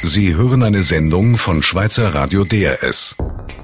Sie hören eine Sendung von Schweizer Radio DRS.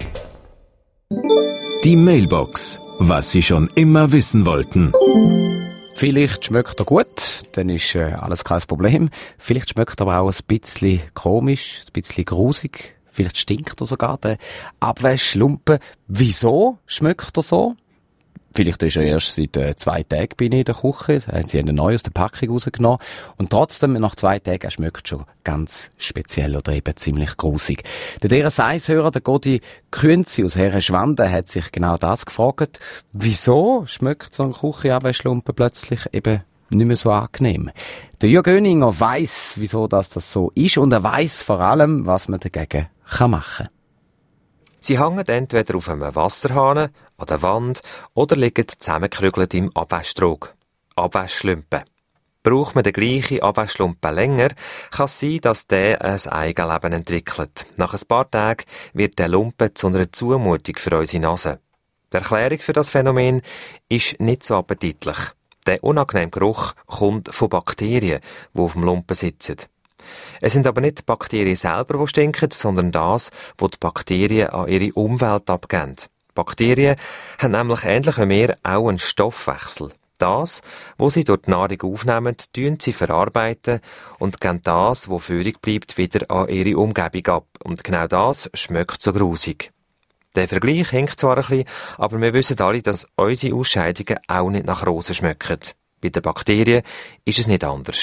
Die Mailbox. Was Sie schon immer wissen wollten. Vielleicht schmeckt er gut, dann ist alles kein Problem. Vielleicht schmeckt er aber auch ein bisschen komisch, ein bisschen grusig. Vielleicht stinkt er sogar, der Abwaschlumpen. Wieso schmeckt er so? Vielleicht ist er erst seit 2 Tagen bei Ihnen in der Küche. Sie haben ihn neu aus der Packung rausgenommen. Und trotzdem, nach 2 Tagen, er schmeckt schon ganz speziell oder eben ziemlich grusig. Der DRS1-Hörer, der Godi Künzi aus Herrenschwanden, hat sich genau das gefragt. Wieso schmeckt so ein Küchenabwaschlumpen plötzlich eben nicht mehr so angenehm? Der Jürg Oeninger weiss, wieso das so ist. Und er weiss vor allem, was man dagegen machen kann. Sie hängen entweder auf einem Wasserhahn, an der Wand oder liegen zusammengekrügelt im Abwaschtrog. Abwaschlumpen. Braucht man den gleichen Abwaschlumpen länger, kann es sein, dass der ein Eigenleben entwickelt. Nach ein paar Tagen wird der Lumpen zu einer Zumutung für unsere Nase. Die Erklärung für das Phänomen ist nicht so appetitlich. Der unangenehme Geruch kommt von Bakterien, die auf dem Lumpen sitzen. Es sind aber nicht die Bakterien selber, die stinken, sondern das, was die Bakterien an ihre Umwelt abgeben. Bakterien haben nämlich ähnlich wie wir auch einen Stoffwechsel. Das, was sie durch die Nahrung aufnehmen, tun sie verarbeiten und geben das, was übrig bleibt, wieder an ihre Umgebung ab. Und genau das schmeckt so grusig. Der Vergleich hinkt zwar ein bisschen, aber wir wissen alle, dass unsere Ausscheidungen auch nicht nach Rosen schmecken. Bei den Bakterien ist es nicht anders.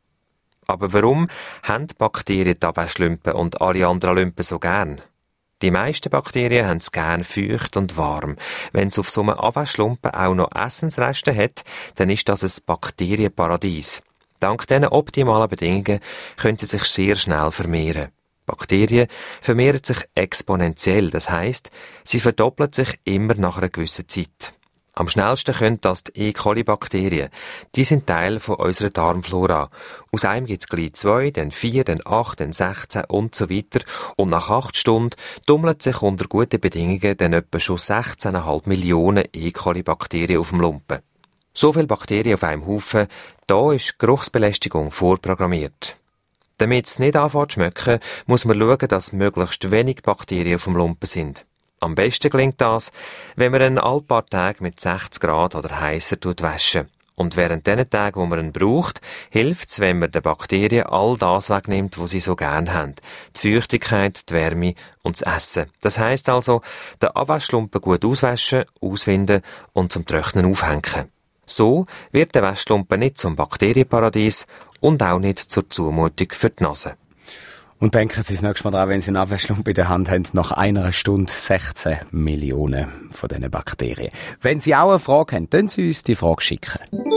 Aber warum haben die Bakterien die Abwaschlumpen und alle anderen Lumpen so gern? Die meisten Bakterien haben es gern feucht und warm. Wenn es auf so einem Abwaschlumpen auch noch Essensreste hat, dann ist das ein Bakterienparadies. Dank diesen optimalen Bedingungen können sie sich sehr schnell vermehren. Bakterien vermehren sich exponentiell, das heisst, sie verdoppeln sich immer nach einer gewissen Zeit. Am schnellsten können das die E. coli-Bakterien. Die sind Teil von unserer Darmflora. Aus einem gibt es gleich 2, dann 4, dann 8, dann 16 und so weiter. Und nach 8 Stunden tummeln sich unter guten Bedingungen dann etwa schon 16,5 Millionen E. coli-Bakterien auf dem Lumpen. So viele Bakterien auf einem Haufen, da ist Geruchsbelästigung vorprogrammiert. Damit es nicht anfängt zu schmecken, muss man schauen, dass möglichst wenig Bakterien auf dem Lumpen sind. Am besten gelingt das, wenn man ihn alle paar Tage mit 60 Grad oder heißer waschen. Und während den Tagen, wo man ihn braucht, hilft es, wenn man den Bakterien all das wegnimmt, was sie so gern haben. Die Feuchtigkeit, die Wärme und das Essen. Das heisst also, den Abwaschlumpen gut auswaschen, auswinden und zum Trocknen aufhängen. So wird der Waschlumpen nicht zum Bakterienparadies und auch nicht zur Zumutung für die Nase. Und denken Sie das nächste Mal dran, wenn Sie einen Abwaschlumpen in der Hand haben, nach 1 Stunde 16 Millionen von diesen Bakterien. Wenn Sie auch eine Frage haben, können Sie uns die Frage schicken.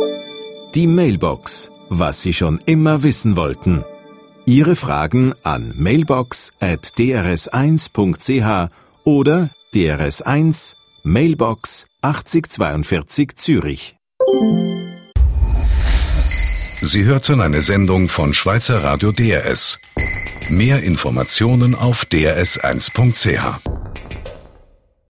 Die Mailbox. Was Sie schon immer wissen wollten. Ihre Fragen an mailbox@drs1.ch oder DRS1 Mailbox 8042 Zürich. Sie hörten eine Sendung von Schweizer Radio DRS. Mehr Informationen auf drs1.ch.